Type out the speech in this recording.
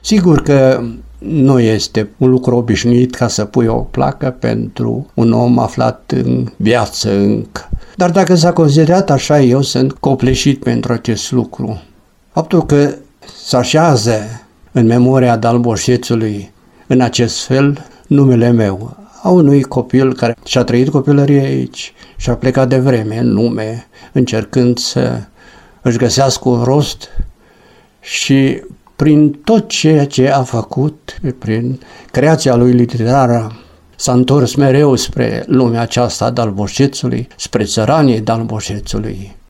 Sigur că nu este un lucru obișnuit ca să pui o placă pentru un om aflat în viață încă. Dar dacă s-a considerat așa, eu sunt copleșit pentru acest lucru. Faptul că se așează în memoria Dalboșețului în acest fel numele meu, a unui copil care și-a trăit copilăria aici și-a plecat de vreme în lume, încercând să își găsească un rost și prin tot ceea ce a făcut, prin creația lui literară, s-a întors mereu spre lumea aceasta a Dalboșețului, spre țăranii Dalboșețului.